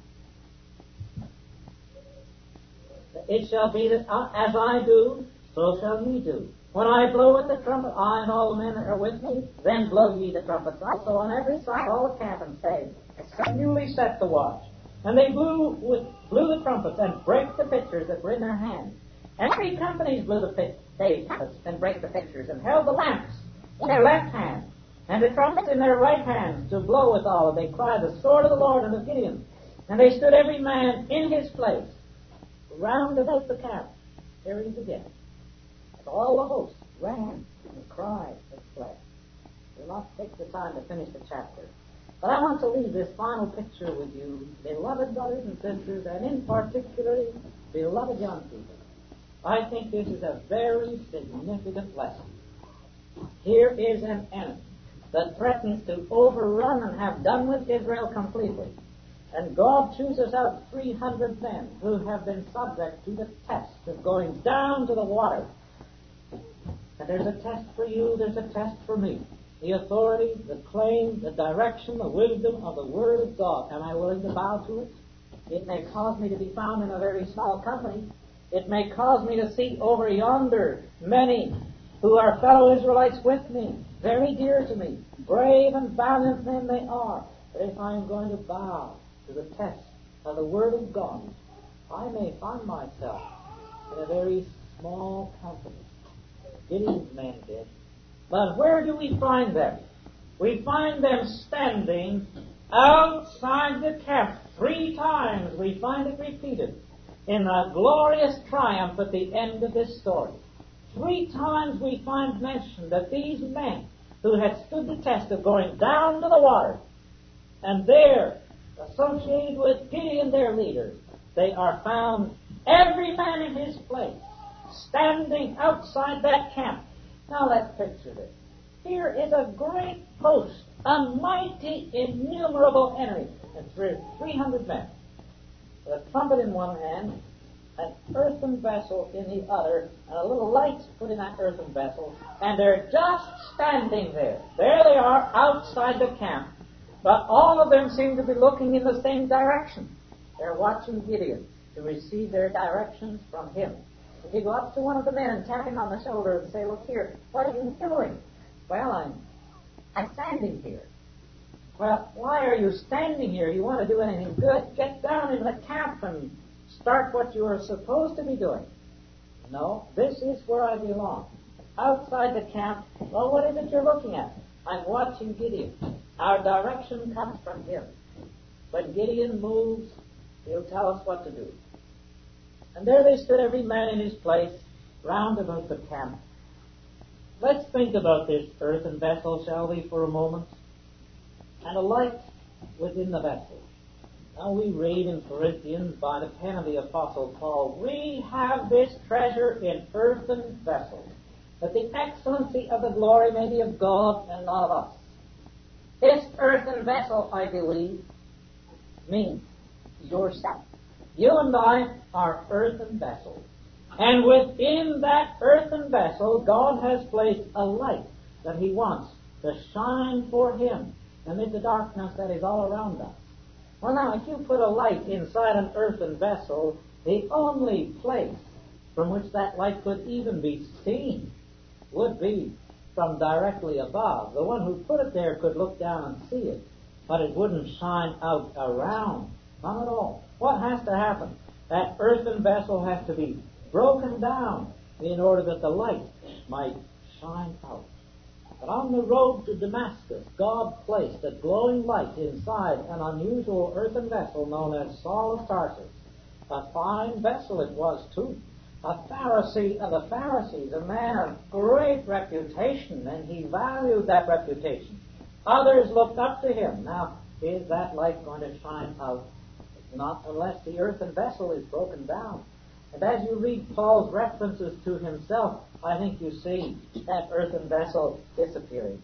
it shall be that uh, as I do, so shall ye do. When I blow with the trumpet, I and all the men that are with me, then blow ye the trumpets also on every side, all the camp, and say, newly set the watch. And they blew with blew the trumpets and brake the pitchers that were in their hands. And three companies blew the pitchers and brake the pitchers, and held the lamps in their left hand, and the trumpets in their right hands to blow withal. And they cried, the sword of the Lord and of Gideon. And they stood every man in his place, round about the camp. Here he is again. And all the hosts ran and cried and fled. We'll not take the time to finish the chapter. But I want to leave this final picture with you, beloved brothers and sisters, and in particular, beloved young people. I think this is a very significant lesson. Here is an enemy that threatens to overrun and have done with Israel completely. And God chooses out three hundred men who have been subject to the test of going down to the water. And there's a test for you, there's a test for me. The authority, the claim, the direction, the wisdom of the Word of God. Am I willing to bow to it? It may cause me to be found in a very small company. It may cause me to see over yonder many who are fellow Israelites with me, very dear to me, brave and valiant men they are. But if I am going to bow to the test of the Word of God, I may find myself in a very small company. Gideon's men did. But where do we find them? We find them standing outside the camp. Three times we find it repeated in a glorious triumph at the end of this story. Three times we find mentioned that these men who had stood the test of going down to the water, and there, associated with Gideon, their leader, they are found, every man in his place, standing outside that camp. Now let's picture this. Here is a great host, a mighty, innumerable enemy, and three hundred men. With a trumpet in one hand, an earthen vessel in the other, and a little light put in that earthen vessel, and they're just standing there. There they are outside the camp, but all of them seem to be looking in the same direction. They're watching Gideon to receive their directions from him. If you go up to one of the men and tap him on the shoulder and say, "Look here, what are you doing?" "Well, I'm, I'm standing here." "Well, why are you standing here? You want to do anything good? Get down in the camp and start what you are supposed to be doing." "No, this is where I belong. Outside the camp." "Well, what is it you're looking at?" "I'm watching Gideon. Our direction comes from him. When Gideon moves, he'll tell us what to do." And there they stood, every man in his place, round about the camp. Let's think about this earthen vessel, shall we, for a moment? And a light within the vessel. Now we read in Corinthians by the pen of the Apostle Paul, "We have this treasure in earthen vessels, that the excellency of the glory may be of God and not of us." This earthen vessel, I believe, means yourself. You and I are earthen vessels. And within that earthen vessel, God has placed a light that He wants to shine for Him amid the darkness that is all around us. Well, now, if you put a light inside an earthen vessel, the only place from which that light could even be seen would be from directly above. The one who put it there could look down and see it, but it wouldn't shine out around. Not at all. What has to happen? That earthen vessel has to be broken down in order that the light might shine out. But on the road to Damascus, God placed a glowing light inside an unusual earthen vessel known as Saul of Tarsus. A fine vessel it was, too. A Pharisee of the Pharisees, a man of great reputation, and he valued that reputation. Others looked up to him. Now, is that light going to shine out? Not unless the earthen vessel is broken down. And as you read Paul's references to himself, I think you see that earthen vessel disappearing.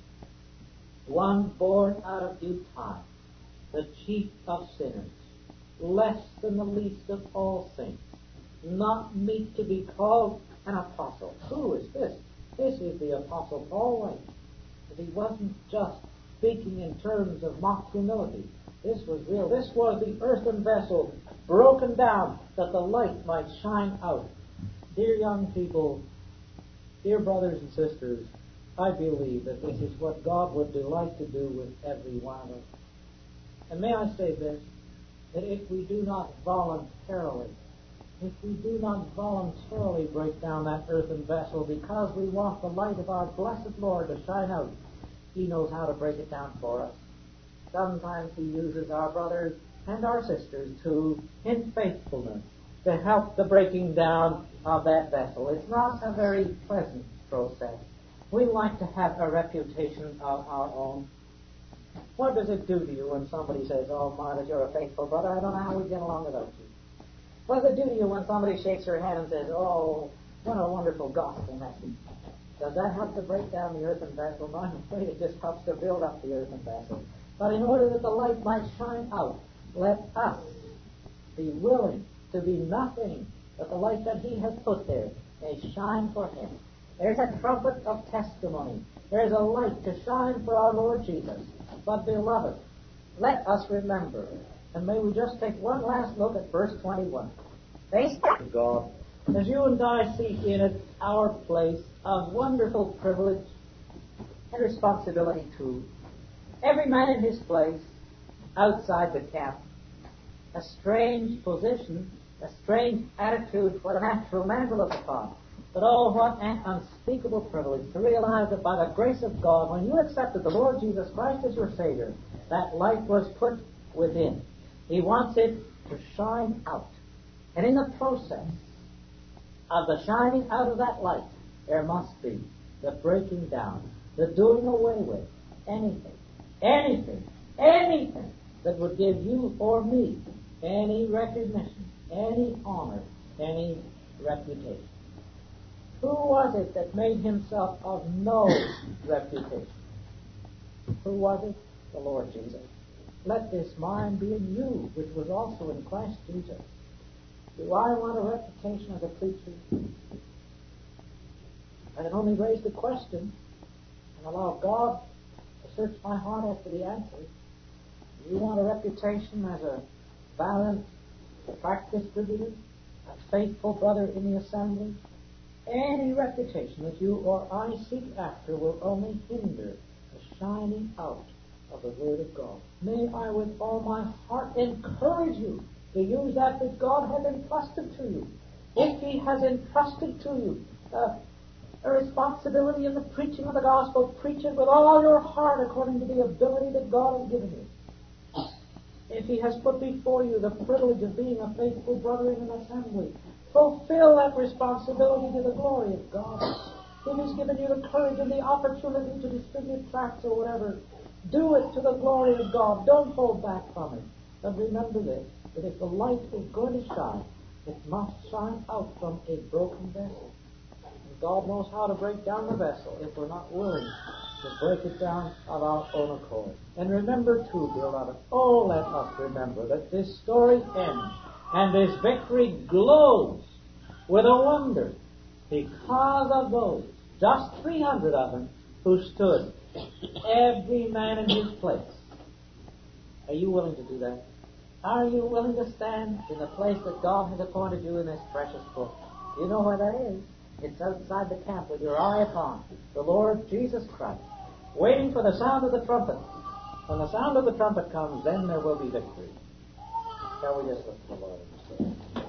One born out of due time, the chief of sinners, less than the least of all saints, not meet to be called an apostle. Who is this? This is the Apostle Paul. But he wasn't just speaking in terms of mock humility. This was real. This was the earthen vessel broken down that the light might shine out. Dear young people, dear brothers and sisters, I believe that this is what God would delight to do with every one of us. And may I say this, that if we do not voluntarily, if we do not voluntarily break down that earthen vessel because we want the light of our blessed Lord to shine out, He knows how to break it down for us. Sometimes He uses our brothers and our sisters too, in faithfulness, to help the breaking down of that vessel. It's not a very pleasant process. We like to have a reputation of our own. What does it do to you when somebody says, "Oh, Margaret, you're a faithful brother. I don't know how we get along without you"? What does it do to you when somebody shakes your hand and says, "Oh, what a wonderful gospel message"? Does that help to break down the earthen vessel? No, I'm afraid it just helps to build up the earthen vessel. But in order that the light might shine out, let us be willing to be nothing but the light that He has put there may shine for Him. There's a trumpet of testimony. There's a light to shine for our Lord Jesus. But, beloved, let us remember, and may we just take one last look at verse twenty-one. Thanks to God, as you and I seek in it our place of wonderful privilege and responsibility too. Every man in his place, outside the camp. A strange position, a strange attitude for the natural man to look upon.
But oh, what an unspeakable privilege to realize that by the grace of God, when you accepted the Lord Jesus Christ as your Savior, that light was put within. He wants it to shine out. And in the process of the shining out of that light, there must be the breaking down, the doing away with anything, anything, anything that would give you or me any recognition, any honor, any reputation. Who was it that made himself of no reputation? Who was it? The Lord Jesus. Let this mind be in you, which was also in Christ Jesus. Do I want a reputation as a preacher? I can only raise the question and allow God to search my heart after the answer. Do you want a reputation as a valiant tract distributor, a faithful brother in the assembly? Any reputation that you or I seek after will only hinder the shining out of the Word of God. May I with all my heart encourage you to use that which God has entrusted to you. If He has entrusted to you uh, a responsibility in the preaching of the gospel, preach it with all your heart according to the ability that God has given you. If He has put before you the privilege of being a faithful brother in an assembly, fulfill that responsibility to the glory of God. If He's given you the courage and the opportunity to distribute tracts or whatever, do it to the glory of God. Don't hold back from it. But remember this, that if the light is going to shine, it must shine out from a broken vessel. And God knows how to break down the vessel if we're not willing to break it down of our own accord. And remember too, beloved, oh, let us remember that this story ends and this victory glows with a wonder because of those, just three hundred of them, who stood, every man in his place. Are you willing to do that? Are you willing to stand in the place that God has appointed you in this precious book? You know where that is. It's outside the camp with your eye upon the Lord Jesus Christ, waiting for the sound of the trumpet. When the sound of the trumpet comes, then there will be victory. Shall we just look to the Lord and say?